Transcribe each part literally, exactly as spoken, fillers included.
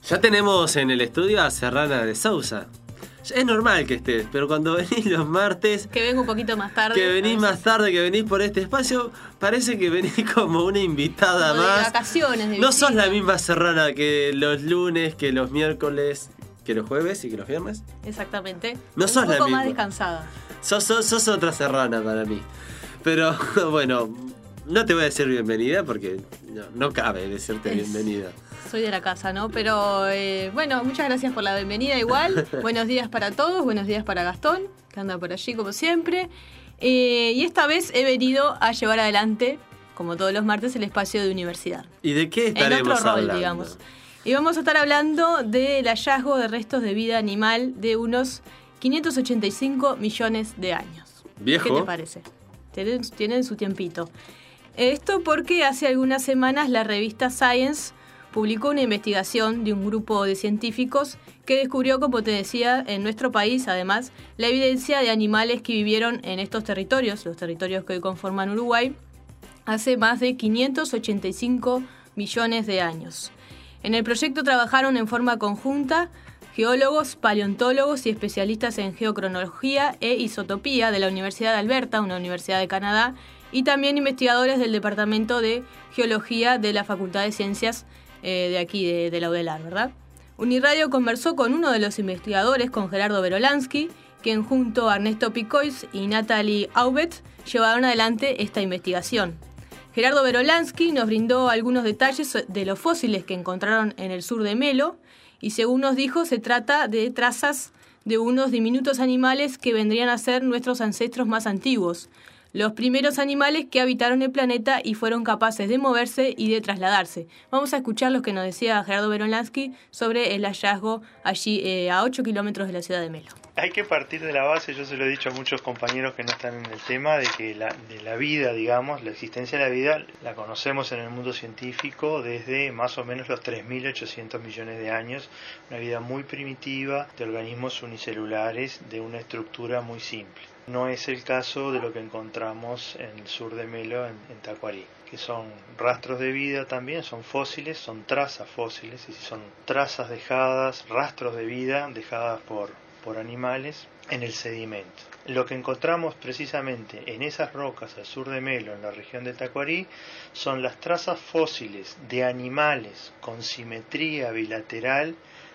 Ya tenemos en el estudio a Serrana de Sousa. Es normal que estés, pero cuando venís los martes... Que vengo un poquito más tarde. Que venís más tarde, que venís por este espacio, parece que venís como una invitada como más. De vacaciones, de No visita. sos la misma Serrana que los lunes, que los miércoles, que los jueves y que los viernes. Exactamente. No un sos la poco misma. más descansada. Sos, sos, sos otra Serrana para mí. Pero bueno, no te voy a decir bienvenida porque no, no cabe decirte Es... bienvenida. Soy de la casa, ¿no? Pero eh, bueno, muchas gracias por la bienvenida igual. Buenos días para todos, buenos días para Gastón, que anda por allí como siempre. Eh, y esta vez he venido a llevar adelante, como todos los martes, el espacio de universidad. ¿Y de qué estaremos en otro rol, hablando? digamos. Y vamos a estar hablando del hallazgo de restos de vida animal de unos quinientos ochenta y cinco millones de años. ¿Viejo? ¿Qué te parece? Tienen, tienen su tiempito. Esto porque hace algunas semanas la revista Science publicó una investigación de un grupo de científicos que descubrió, como te decía, en nuestro país, además, la evidencia de animales que vivieron en estos territorios, los territorios que hoy conforman Uruguay, hace más de quinientos ochenta y cinco millones de años. En el proyecto trabajaron en forma conjunta geólogos, paleontólogos y especialistas en geocronología e isotopía de la Universidad de Alberta, una universidad de Canadá, y también investigadores del Departamento de Geología de la Facultad de Ciencias eh, de aquí, de, de la UDELAR, ¿verdad? Uniradio conversó con uno de los investigadores, con Gerardo Berolansky, quien junto a Ernesto Picois y Natalie Aubet llevaron adelante esta investigación. Gerardo Berolansky nos brindó algunos detalles de los fósiles que encontraron en el sur de Melo y, según nos dijo, se trata de trazas de unos diminutos animales que vendrían a ser nuestros ancestros más antiguos, los primeros animales que habitaron el planeta y fueron capaces de moverse y de trasladarse. Vamos a escuchar lo que nos decía Gerardo Berolansky sobre el hallazgo allí eh, a ocho kilómetros de la ciudad de Melo. Hay que partir de la base, yo se lo he dicho a muchos compañeros que no están en el tema, de que la, de la vida, digamos, la existencia de la vida, la conocemos en el mundo científico desde más o menos los tres mil ochocientos millones de años, una vida muy primitiva de organismos unicelulares de una estructura muy simple. No es el caso de lo que encontramos en el sur de Melo, en, en Tacuarí, que son rastros de vida también, son fósiles, son trazas fósiles, y son trazas dejadas, rastros de vida dejadas por, por animales en el sedimento. Lo que encontramos precisamente en esas rocas al sur de Melo, en la región de Tacuarí, son las trazas fósiles de animales con simetría bilateral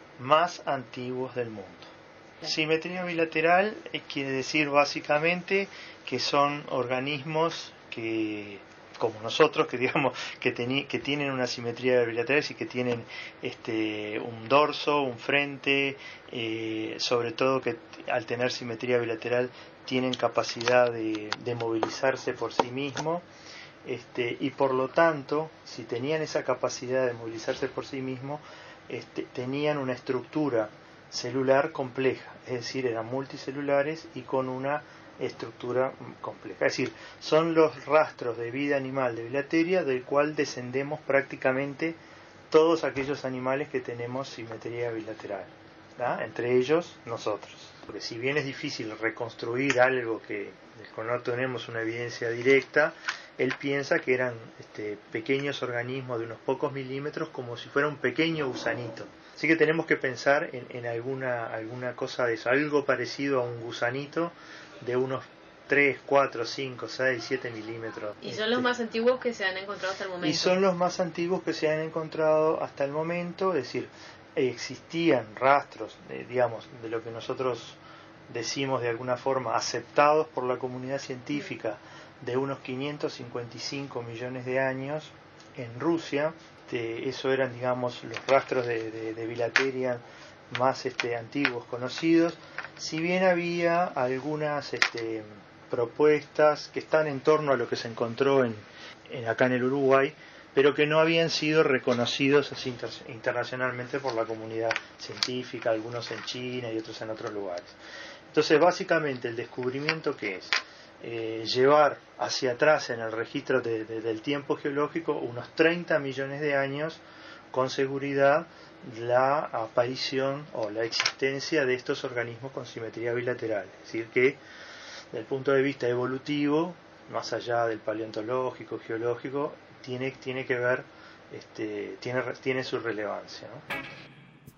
más antiguos del mundo. Simetría bilateral eh, quiere decir básicamente que son organismos que, como nosotros, que digamos que, teni, que tienen una simetría bilateral y que tienen este un dorso, un frente, eh, sobre todo que al tener simetría bilateral tienen capacidad de, de movilizarse por sí mismos, este, y por lo tanto, si tenían esa capacidad de movilizarse por sí mismos, este, tenían una estructura celular compleja, es decir, eran multicelulares y con una estructura compleja. Es decir, son los rastros de vida animal de Bilateria del cual descendemos prácticamente todos aquellos animales que tenemos simetría bilateral, ¿verdad? Entre ellos nosotros. Porque si bien es difícil reconstruir algo que del cual no tenemos una evidencia directa, él piensa que eran este, pequeños organismos de unos pocos milímetros, como si fuera un pequeño gusanito. Así que tenemos que pensar en, en alguna, alguna cosa de eso, algo parecido a un gusanito de unos tres, cuatro, cinco, seis, siete milímetros. Y son los más antiguos que se han encontrado hasta el momento. Y son los más antiguos que se han encontrado hasta el momento, es decir, existían rastros, de, digamos, de lo que nosotros decimos de alguna forma aceptados por la comunidad científica, de unos quinientos cincuenta y cinco millones de años en Rusia. Este, eso eran, digamos, los rastros de, de, de Bilateria más este, antiguos conocidos, si bien había algunas este, propuestas que están en torno a lo que se encontró en, en acá en el Uruguay, pero que no habían sido reconocidos así inter, internacionalmente por la comunidad científica, algunos en China y otros en otros lugares. Entonces, básicamente, el descubrimiento que es Eh, llevar hacia atrás en el registro de, de, del tiempo geológico unos treinta millones de años con seguridad la aparición o la existencia de estos organismos con simetría bilateral. Es decir que desde el punto de vista evolutivo, más allá del paleontológico, geológico, tiene, tiene que ver, este, tiene, tiene su relevancia, ¿no?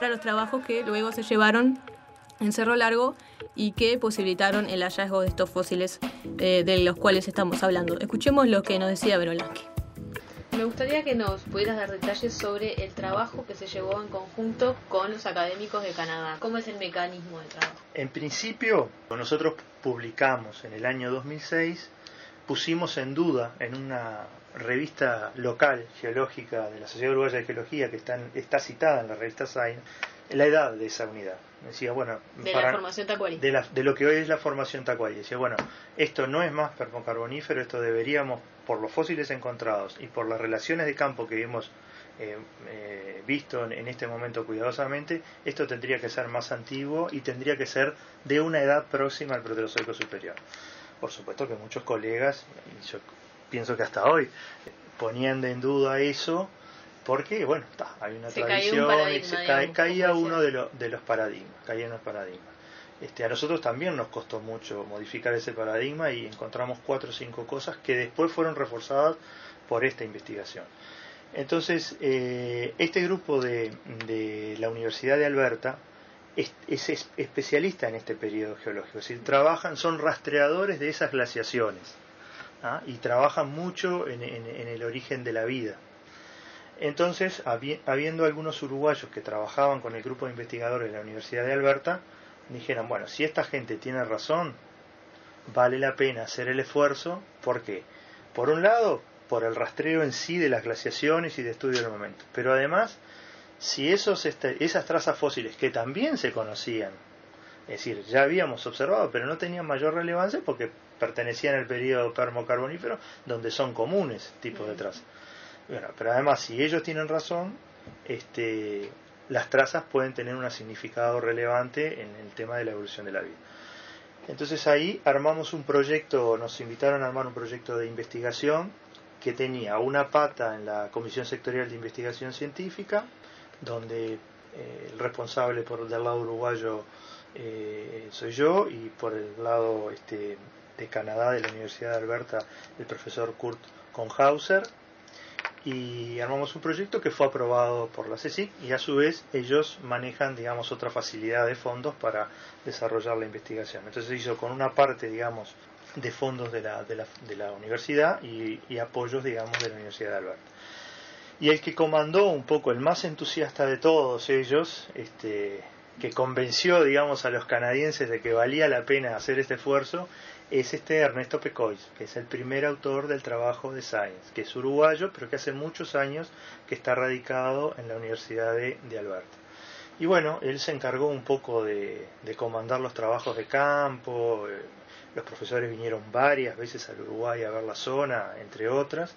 para los trabajos que luego se llevaron en Cerro Largo y que posibilitaron el hallazgo de estos fósiles eh, de los cuales estamos hablando. Escuchemos lo que nos decía Berolansky. Me gustaría que nos pudieras dar detalles sobre el trabajo que se llevó en conjunto con los académicos de Canadá. ¿Cómo es el mecanismo de trabajo? En principio, nosotros publicamos en el año dos mil seis, pusimos en duda en una revista local geológica de la Sociedad Uruguaya de Geología, que está, en, está citada en la revista Science, la edad de esa unidad. Decía, bueno, de para, la formación Tacuary. De, la, de lo que hoy es la formación Tacuary. Decía, bueno, esto no es más permocarbonífero, esto deberíamos, por los fósiles encontrados y por las relaciones de campo que hemos eh, eh, visto en, en este momento cuidadosamente, esto tendría que ser más antiguo y tendría que ser de una edad próxima al Proterozoico superior. Por supuesto que muchos colegas, y yo pienso que hasta hoy, ponían en duda eso, porque, bueno, está, hay una se tradición, un y se cae, digamos, caía uno de, lo, de los paradigmas, caían los paradigmas. Este, a nosotros también nos costó mucho modificar ese paradigma y encontramos cuatro o cinco cosas que después fueron reforzadas por esta investigación. Entonces, eh, este grupo de, de la Universidad de Alberta es, es especialista en este periodo geológico, es decir, trabajan, son rastreadores de esas glaciaciones, ¿ah? Y trabajan mucho en, en, en el origen de la vida. Entonces, habi, habiendo algunos uruguayos que trabajaban con el grupo de investigadores de la Universidad de Alberta, dijeron, bueno, si esta gente tiene razón, vale la pena hacer el esfuerzo. ¿Por qué? Por un lado, por el rastreo en sí de las glaciaciones y de estudio del momento. Pero además, si esos este, esas trazas fósiles que también se conocían, es decir, ya habíamos observado, pero no tenían mayor relevancia porque pertenecían al periodo permocarbonífero, donde son comunes tipos de trazas. Bueno, pero además, si ellos tienen razón, este, las trazas pueden tener un significado relevante en el tema de la evolución de la vida. Entonces ahí armamos un proyecto, nos invitaron a armar un proyecto de investigación que tenía una pata en la Comisión Sectorial de Investigación Científica, donde eh, el responsable por del lado uruguayo eh, soy yo, y por el lado este, de Canadá, de la Universidad de Alberta, el profesor Kurt Konhauser. Y armamos un proyecto que fue aprobado por la CSIC y a su vez ellos manejan, digamos, otra facilidad de fondos para desarrollar la investigación. Entonces se hizo con una parte, digamos, de fondos de la, de la, de la universidad y, y apoyos, digamos, de la Universidad de Alberta. Y el que comandó un poco, el más entusiasta de todos ellos, este, que convenció, digamos, a los canadienses de que valía la pena hacer este esfuerzo, es este Ernesto Pecois, que es el primer autor del trabajo de Science, que es uruguayo, pero que hace muchos años que está radicado en la Universidad de, de Alberta. Y bueno, él se encargó un poco de, de comandar los trabajos de campo, eh, los profesores vinieron varias veces al Uruguay a ver la zona, entre otras,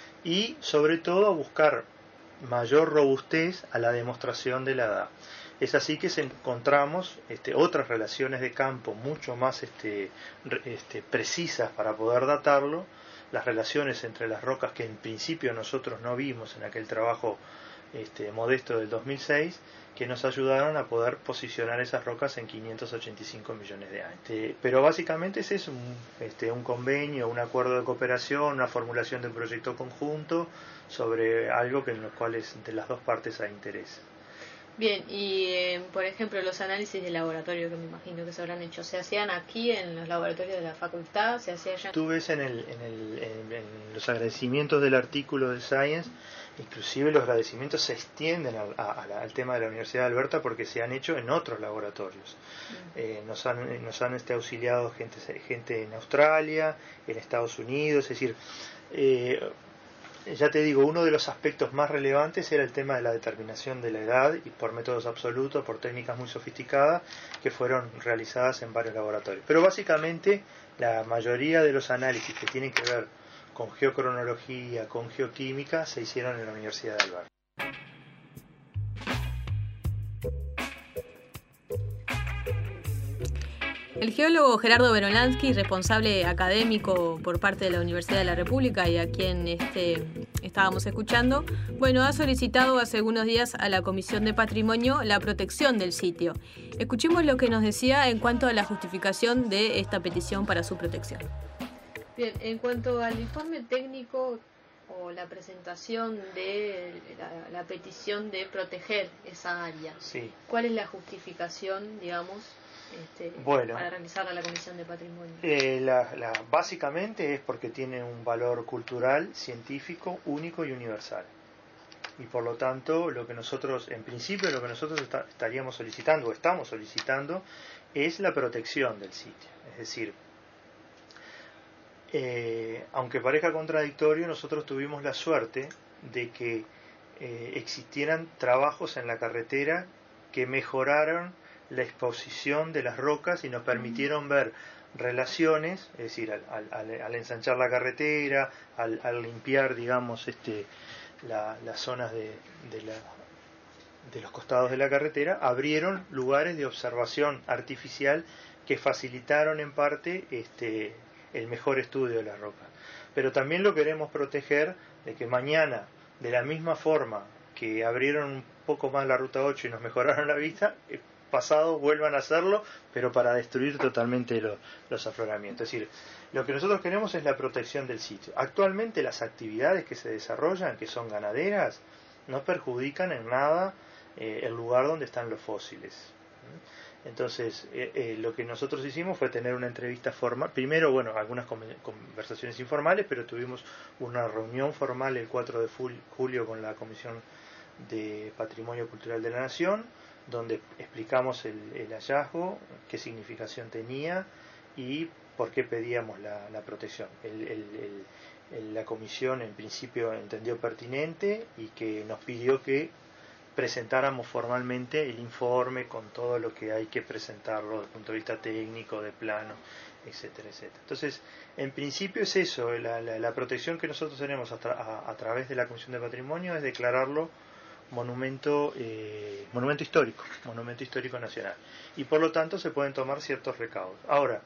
y sobre todo a buscar mayor robustez a la demostración de la edad. Es así que encontramos este, otras relaciones de campo mucho más este, este, precisas para poder datarlo, las relaciones entre las rocas que en principio nosotros no vimos en aquel trabajo este, modesto del dos mil seis, que nos ayudaron a poder posicionar esas rocas en quinientos ochenta y cinco millones de años. Este, pero básicamente ese es un, este, un convenio, un acuerdo de cooperación, una formulación de un proyecto conjunto sobre algo que en los cuales de las dos partes hay interés. Bien, y eh, por ejemplo los análisis de laboratorio que me imagino que se habrán hecho, ¿se hacían aquí en los laboratorios de la facultad? ¿Se hacía allá? Tú ves en, el, en, el, en, en los agradecimientos del artículo de Science, inclusive los agradecimientos se extienden a, a, a la, al tema de la Universidad de Alberta porque se han hecho en otros laboratorios. Mm. Eh, nos han, nos han este, auxiliado gente, gente en Australia, en Estados Unidos, es decir... Eh, Ya te digo, uno de los aspectos más relevantes era el tema de la determinación de la edad y por métodos absolutos, por técnicas muy sofisticadas que fueron realizadas en varios laboratorios. Pero básicamente la mayoría de los análisis que tienen que ver con geocronología, con geoquímica, se hicieron en la Universidad de Alberta. El geólogo Gerardo Berolansky, responsable académico por parte de la Universidad de la República y a quien este, estábamos escuchando, bueno, ha solicitado hace algunos días a la Comisión de Patrimonio la protección del sitio. Escuchemos lo que nos decía en cuanto a la justificación de esta petición para su protección. Bien, en cuanto al informe técnico o la presentación de la, la petición de proteger esa área. Sí. ¿Cuál es la justificación, digamos, este, bueno, para realizar a la Comisión de Patrimonio? Eh, la, la, básicamente es porque tiene un valor cultural, científico, único y universal. Y por lo tanto, lo que nosotros, en principio, lo que nosotros está, estaríamos solicitando o estamos solicitando es la protección del sitio. Es decir, eh, aunque parezca contradictorio, nosotros tuvimos la suerte de que eh, existieran trabajos en la carretera que mejoraron la exposición de las rocas y nos permitieron ver relaciones, es decir, al, al, al ensanchar la carretera, al, al limpiar, digamos, este, la, las zonas de, de, la, de los costados de la carretera, abrieron lugares de observación artificial que facilitaron en parte este, el mejor estudio de las rocas. Pero también lo queremos proteger de que mañana, de la misma forma que abrieron un poco más la ruta ocho y nos mejoraron la vista, pasado vuelvan a hacerlo, pero para destruir totalmente lo, los afloramientos. Es decir, lo que nosotros queremos es la protección del sitio. Actualmente las actividades que se desarrollan, que son ganaderas, no perjudican en nada eh, el lugar donde están los fósiles. Entonces, eh, eh, lo que nosotros hicimos fue tener una entrevista formal. Primero, bueno, algunas conversaciones informales, pero tuvimos una reunión formal el cuatro de julio con la Comisión de Patrimonio Cultural de la Nación, donde explicamos el, el hallazgo, qué significación tenía y por qué pedíamos la, la protección. El, el, el, el, la comisión en principio entendió pertinente y que nos pidió que presentáramos formalmente el informe con todo lo que hay que presentarlo desde el punto de vista técnico, de plano, etcétera, etcétera. Entonces, en principio es eso, la, la, la protección que nosotros tenemos a, tra a, a través de la Comisión de Patrimonio es declararlo monumento eh, monumento histórico, monumento histórico nacional, y por lo tanto se pueden tomar ciertos recaudos. Ahora,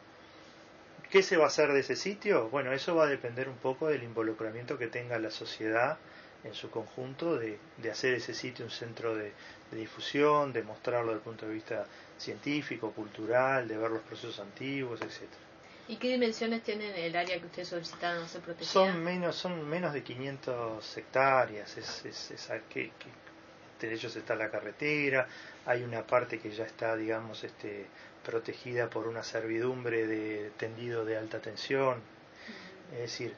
¿qué se va a hacer de ese sitio? Bueno, eso va a depender un poco del involucramiento que tenga la sociedad en su conjunto de, de hacer ese sitio un centro de, de difusión, de mostrarlo desde el punto de vista científico, cultural, de ver los procesos antiguos, etcétera. ¿Y qué dimensiones tienen el área que ustedes solicitaron hacer protegida? Son menos, son menos de quinientas hectáreas, es, es, es que, que entre ellos está la carretera, hay una parte que ya está, digamos, este, protegida por una servidumbre de tendido de alta tensión, uh-huh. Es decir,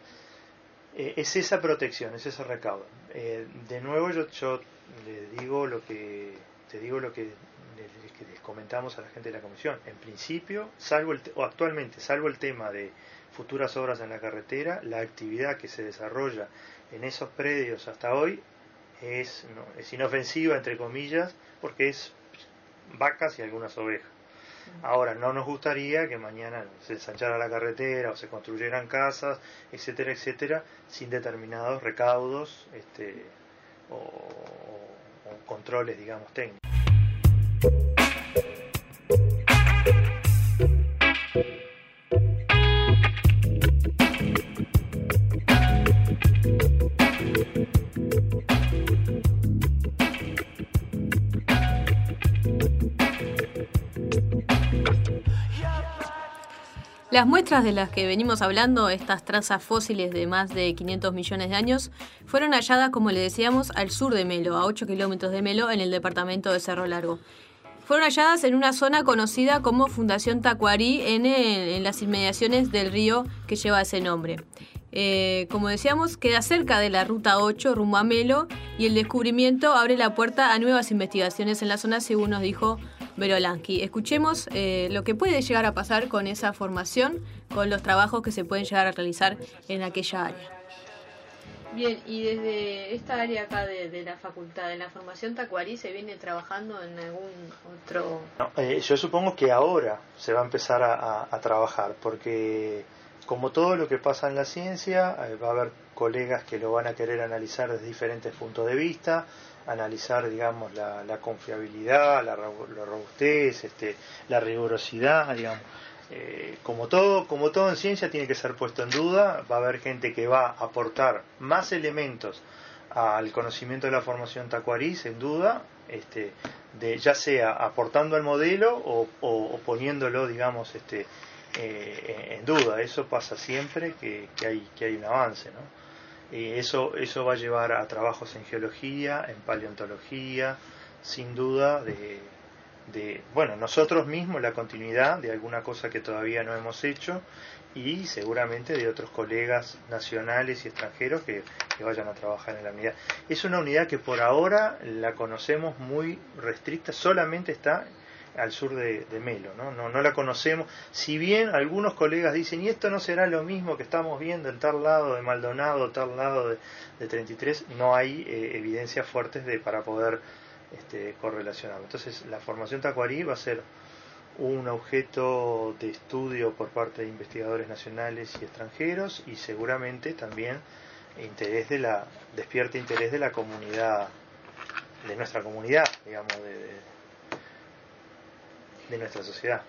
eh, es esa protección, es ese recaudo. Eh, de nuevo yo, yo le digo lo que te digo lo que les, que les comentamos a la gente de la comisión. En principio, salvo el, o actualmente, salvo el tema de futuras obras en la carretera, la actividad que se desarrolla en esos predios hasta hoy es, no, es inofensiva, entre comillas, porque es vacas y algunas ovejas. Ahora, no nos gustaría que mañana se ensanchara la carretera o se construyeran casas, etcétera, etcétera, sin determinados recaudos este, o, o, o controles, digamos, técnicos. Las muestras de las que venimos hablando, estas trazas fósiles de más de quinientos millones de años, fueron halladas, como le decíamos, al sur de Melo, a ocho kilómetros de Melo, en el departamento de Cerro Largo. Fueron halladas en una zona conocida como Fundación Tacuarí, en, en las inmediaciones del río que lleva ese nombre. Eh, como decíamos, queda cerca de la ruta ocho rumbo a Melo, y el descubrimiento abre la puerta a nuevas investigaciones en la zona, según nos dijo Berolansky. Escuchemos eh, lo que puede llegar a pasar con esa formación, con los trabajos que se pueden llegar a realizar en aquella área. Bien, y desde esta área acá de, de la facultad, de la formación Tacuarí, ¿se viene trabajando en algún otro...? No, eh, yo supongo que ahora se va a empezar a, a, a trabajar, porque como todo lo que pasa en la ciencia, eh, va a haber colegas que lo van a querer analizar desde diferentes puntos de vista, analizar, digamos, la, la confiabilidad, la, la robustez, este, la rigurosidad, digamos. Eh, como todo, como todo en ciencia tiene que ser puesto en duda. Va a haber gente que va a aportar más elementos al conocimiento de la formación Tacuarí, sin duda, este, de, ya sea aportando al modelo o, o, o poniéndolo, digamos, este, eh, en duda. Eso pasa siempre que, que, hay, que hay un avance, ¿no? Eh, eso, eso va a llevar a trabajos en geología, en paleontología, sin duda de, de, bueno, nosotros mismos, la continuidad de alguna cosa que todavía no hemos hecho, y seguramente de otros colegas nacionales y extranjeros que, que vayan a trabajar en la unidad. Es una unidad que por ahora la conocemos muy restricta, solamente está al sur de, de Melo, ¿no? No, no la conocemos, si bien algunos colegas dicen, y esto no será lo mismo que estamos viendo en tal lado de Maldonado, tal lado de, de treinta y tres, no hay eh, evidencias fuertes de para poder este, correlacionarlo. Entonces la formación tacuarí va a ser un objeto de estudio por parte de investigadores nacionales y extranjeros, y seguramente también interés de la despierta interés de la comunidad, de nuestra comunidad, digamos, de, de de nuestra sociedad.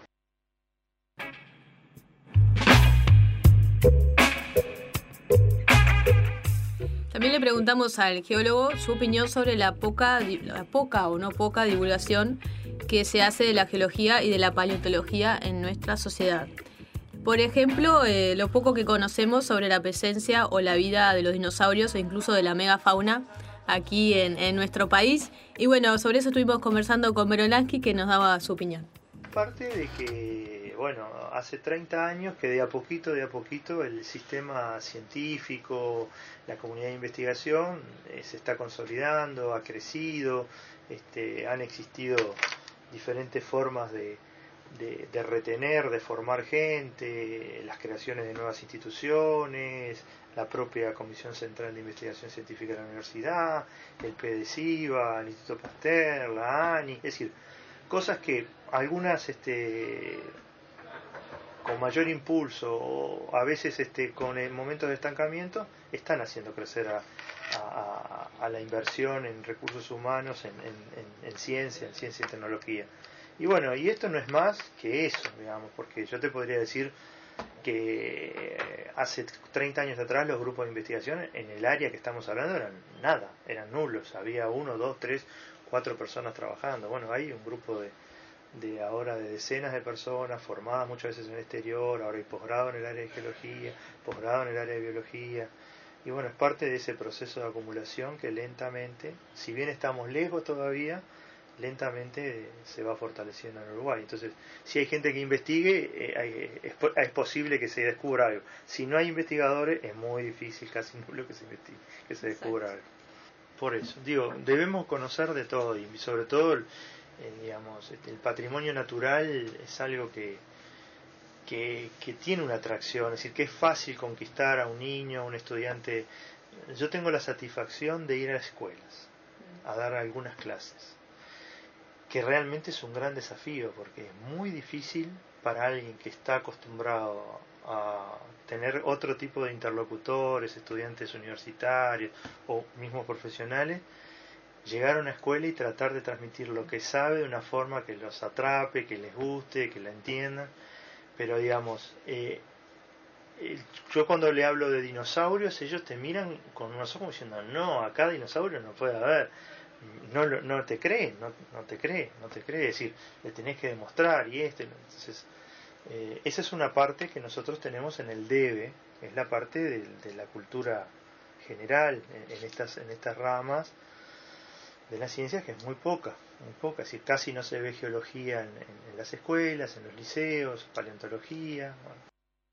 También le preguntamos al geólogo su opinión sobre la poca, la poca o no poca divulgación que se hace de la geología y de la paleontología en nuestra sociedad. Por ejemplo, eh, lo poco que conocemos sobre la presencia o la vida de los dinosaurios e incluso de la megafauna aquí en, en nuestro país. Y bueno, sobre eso estuvimos conversando con Berolansky, que nos daba su opinión. Parte de que, bueno, hace treinta años que de a poquito, de a poquito el sistema científico, la comunidad de investigación eh, se está consolidando, ha crecido, este, han existido diferentes formas de, de, de retener, de formar gente, las creaciones de nuevas instituciones, la propia Comisión Central de Investigación Científica de la Universidad, el P D C I V A, el Instituto Pasteur, la ANI, es decir, cosas que algunas este, con mayor impulso o a veces este, con momentos de estancamiento están haciendo crecer a, a, a la inversión en recursos humanos, en, en, en ciencia, en ciencia y tecnología. Y bueno, y esto no es más que eso, digamos, porque yo te podría decir que hace treinta años atrás los grupos de investigación en el área que estamos hablando eran nada, eran nulos, había uno, dos, tres, cuatro personas trabajando. Bueno, hay un grupo de, de ahora de decenas de personas formadas muchas veces en el exterior, ahora hay posgrado en el área de geología, posgrado en el área de biología, y bueno, es parte de ese proceso de acumulación que lentamente, si bien estamos lejos todavía, lentamente se va fortaleciendo en Uruguay. Entonces, si hay gente que investigue, eh, hay, es, es posible que se descubra algo. Si no hay investigadores, es muy difícil, casi nulo que se investigue, que se descubra algo. Por eso, digo, debemos conocer de todo, y sobre todo el, eh, digamos, este, el patrimonio natural es algo que, que, que tiene una atracción, es decir, que es fácil conquistar a un niño, a un estudiante. Yo tengo la satisfacción de ir a escuelas, a dar algunas clases, que realmente es un gran desafío, porque es muy difícil para alguien que está acostumbrado a tener otro tipo de interlocutores, estudiantes universitarios o mismos profesionales, llegar a una escuela y tratar de transmitir lo que sabe de una forma que los atrape, que les guste, que la entiendan. Pero digamos, eh, yo cuando le hablo de dinosaurios, ellos te miran con unos ojos como diciendo, no, acá dinosaurios no puede haber. No, no te cree, no, no te cree, no te cree, es decir, le tenés que demostrar y este, entonces eh, esa es una parte que nosotros tenemos en el debe, que es la parte de, de la cultura general en, en estas en estas ramas de las ciencias, que es muy poca, muy poca, es decir, casi no se ve geología en, en, en las escuelas, en los liceos, paleontología. Bueno.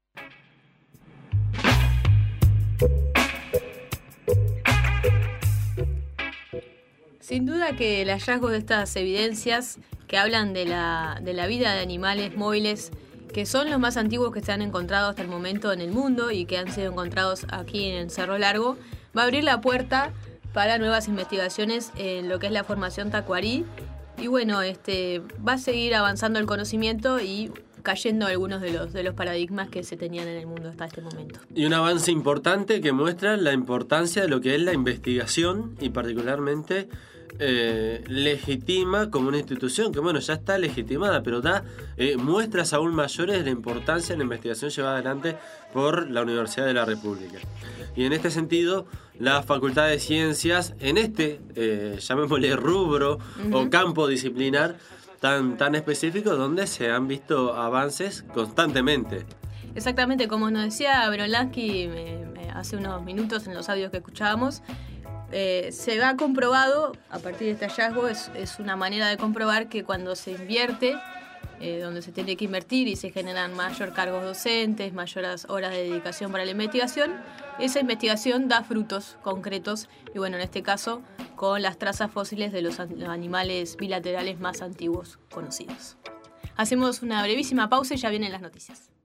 Sin duda que el hallazgo de estas evidencias que hablan de la, de la vida de animales móviles, que son los más antiguos que se han encontrado hasta el momento en el mundo y que han sido encontrados aquí en Cerro Largo, va a abrir la puerta para nuevas investigaciones en lo que es la formación tacuarí. Y bueno, este, va a seguir avanzando el conocimiento y cayendo algunos de los, de los paradigmas que se tenían en el mundo hasta este momento. Y un avance importante que muestra la importancia de lo que es la investigación y particularmente eh, legitima como una institución que bueno ya está legitimada, pero da eh, muestras aún mayores de la importancia de la investigación llevada adelante por la Universidad de la República. Y en este sentido, la Facultad de Ciencias, en este, eh, llamémosle rubro uh-huh. o campo disciplinar tan, tan específico, donde se han visto avances constantemente. Exactamente, como nos decía Berolansky hace unos minutos en los audios que escuchábamos, eh, se ha comprobado, a partir de este hallazgo, es, es una manera de comprobar que cuando se invierte, eh, donde se tiene que invertir y se generan mayor cargos docentes, mayores horas de dedicación para la investigación, esa investigación da frutos concretos, y bueno, en este caso, con las trazas fósiles de los animales bilaterales más antiguos conocidos. Hacemos una brevísima pausa y ya vienen las noticias.